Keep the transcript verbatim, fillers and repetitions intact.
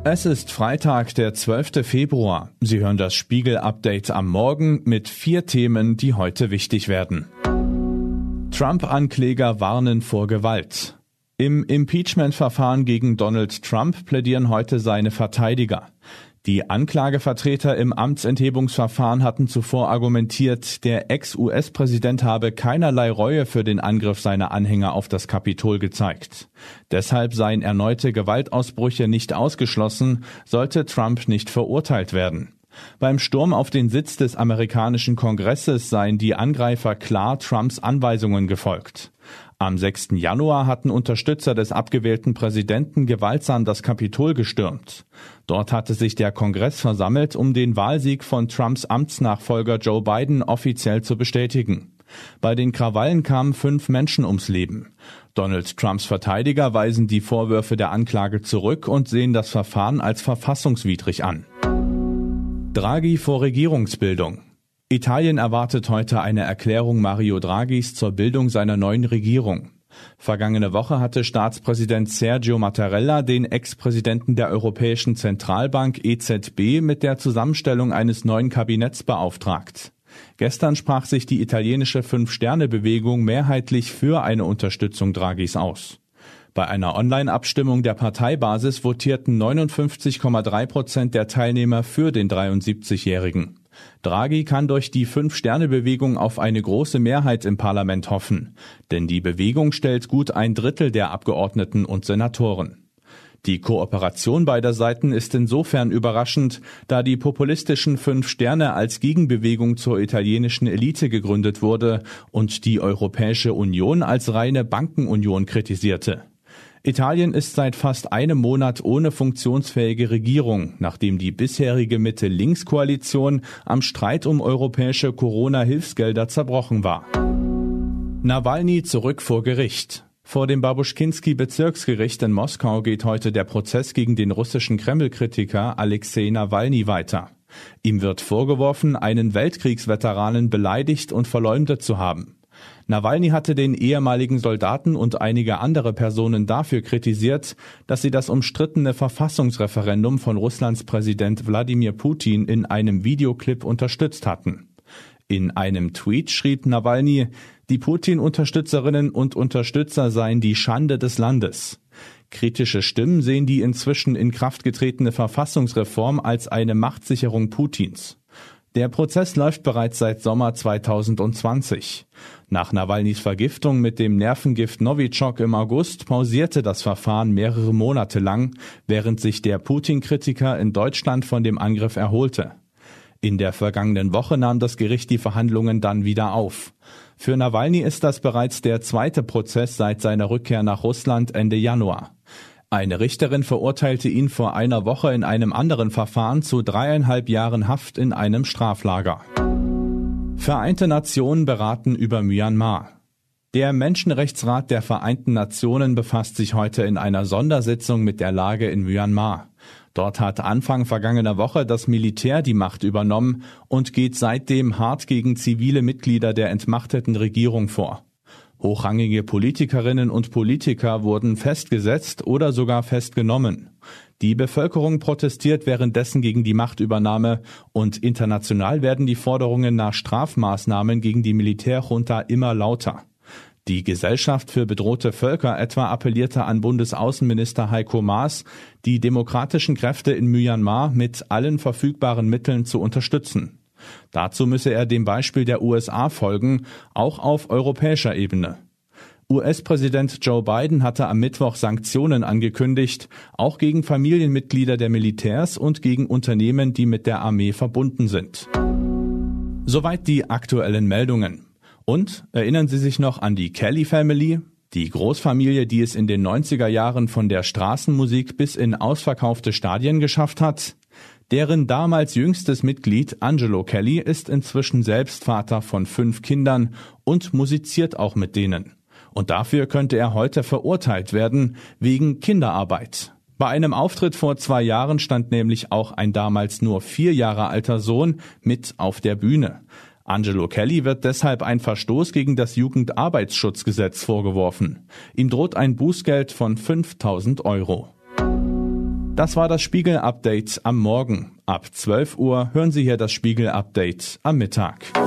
Es ist Freitag, der zwölfte Februar. Sie hören das Spiegel-Update am Morgen mit vier Themen, die heute wichtig werden. Trump-Ankläger warnen vor Gewalt. Im Impeachment-Verfahren gegen Donald Trump plädieren heute seine Verteidiger. Die Anklagevertreter im Amtsenthebungsverfahren hatten zuvor argumentiert, der Ex-U S-Präsident habe keinerlei Reue für den Angriff seiner Anhänger auf das Kapitol gezeigt. Deshalb seien erneute Gewaltausbrüche nicht ausgeschlossen, sollte Trump nicht verurteilt werden. Beim Sturm auf den Sitz des amerikanischen Kongresses seien die Angreifer klar Trumps Anweisungen gefolgt. Am sechsten Januar hatten Unterstützer des abgewählten Präsidenten gewaltsam das Kapitol gestürmt. Dort hatte sich der Kongress versammelt, um den Wahlsieg von Trumps Amtsnachfolger Joe Biden offiziell zu bestätigen. Bei den Krawallen kamen fünf Menschen ums Leben. Donald Trumps Verteidiger weisen die Vorwürfe der Anklage zurück und sehen das Verfahren als verfassungswidrig an. Draghi vor Regierungsbildung. Italien erwartet heute eine Erklärung Mario Draghis zur Bildung seiner neuen Regierung. Vergangene Woche hatte Staatspräsident Sergio Mattarella den Ex-Präsidenten der Europäischen Zentralbank E Z B mit der Zusammenstellung eines neuen Kabinetts beauftragt. Gestern sprach sich die italienische Fünf-Sterne-Bewegung mehrheitlich für eine Unterstützung Draghis aus. Bei einer Online-Abstimmung der Parteibasis votierten neunundfünfzig Komma drei Prozent der Teilnehmer für den dreiundsiebzigjährigen. Draghi kann durch die Fünf-Sterne-Bewegung auf eine große Mehrheit im Parlament hoffen, denn die Bewegung stellt gut ein Drittel der Abgeordneten und Senatoren. Die Kooperation beider Seiten ist insofern überraschend, da die populistischen Fünf Sterne als Gegenbewegung zur italienischen Elite gegründet wurde und die Europäische Union als reine Bankenunion kritisierte. Italien ist seit fast einem Monat ohne funktionsfähige Regierung, nachdem die bisherige Mitte-Links-Koalition am Streit um europäische Corona-Hilfsgelder zerbrochen war. Nawalny zurück vor Gericht. Vor dem Babuschkinski-Bezirksgericht in Moskau geht heute der Prozess gegen den russischen Kreml-Kritiker Alexei Nawalny weiter. Ihm wird vorgeworfen, einen Weltkriegsveteranen beleidigt und verleumdet zu haben. Nawalny hatte den ehemaligen Soldaten und einige andere Personen dafür kritisiert, dass sie das umstrittene Verfassungsreferendum von Russlands Präsident Wladimir Putin in einem Videoclip unterstützt hatten. In einem Tweet schrieb Nawalny, die Putin-Unterstützerinnen und Unterstützer seien die Schande des Landes. Kritische Stimmen sehen die inzwischen in Kraft getretene Verfassungsreform als eine Machtsicherung Putins. Der Prozess läuft bereits seit Sommer zweitausendzwanzig. Nach Nawalnys Vergiftung mit dem Nervengift Novichok im August pausierte das Verfahren mehrere Monate lang, während sich der Putin-Kritiker in Deutschland von dem Angriff erholte. In der vergangenen Woche nahm das Gericht die Verhandlungen dann wieder auf. Für Nawalny ist das bereits der zweite Prozess seit seiner Rückkehr nach Russland Ende Januar. Eine Richterin verurteilte ihn vor einer Woche in einem anderen Verfahren zu dreieinhalb Jahren Haft in einem Straflager. Vereinte Nationen beraten über Myanmar. Der Menschenrechtsrat der Vereinten Nationen befasst sich heute in einer Sondersitzung mit der Lage in Myanmar. Dort hat Anfang vergangener Woche das Militär die Macht übernommen und geht seitdem hart gegen zivile Mitglieder der entmachteten Regierung vor. Hochrangige Politikerinnen und Politiker wurden festgesetzt oder sogar festgenommen. Die Bevölkerung protestiert währenddessen gegen die Machtübernahme und international werden die Forderungen nach Strafmaßnahmen gegen die Militärjunta immer lauter. Die Gesellschaft für bedrohte Völker etwa appellierte an Bundesaußenminister Heiko Maas, die demokratischen Kräfte in Myanmar mit allen verfügbaren Mitteln zu unterstützen. Dazu müsse er dem Beispiel der U S A folgen, auch auf europäischer Ebene. U S-Präsident Joe Biden hatte am Mittwoch Sanktionen angekündigt, auch gegen Familienmitglieder der Militärs und gegen Unternehmen, die mit der Armee verbunden sind. Soweit die aktuellen Meldungen. Und erinnern Sie sich noch an die Kelly Family? Die Großfamilie, die es in den neunziger Jahren von der Straßenmusik bis in ausverkaufte Stadien geschafft hat? Deren damals jüngstes Mitglied Angelo Kelly ist inzwischen selbst Vater von fünf Kindern und musiziert auch mit denen. Und dafür könnte er heute verurteilt werden wegen Kinderarbeit. Bei einem Auftritt vor zwei Jahren stand nämlich auch ein damals nur vier Jahre alter Sohn mit auf der Bühne. Angelo Kelly wird deshalb ein Verstoß gegen das Jugendarbeitsschutzgesetz vorgeworfen. Ihm droht ein Bußgeld von fünftausend Euro. Das war das Spiegel-Update am Morgen. Ab zwölf Uhr hören Sie hier das Spiegel-Update am Mittag.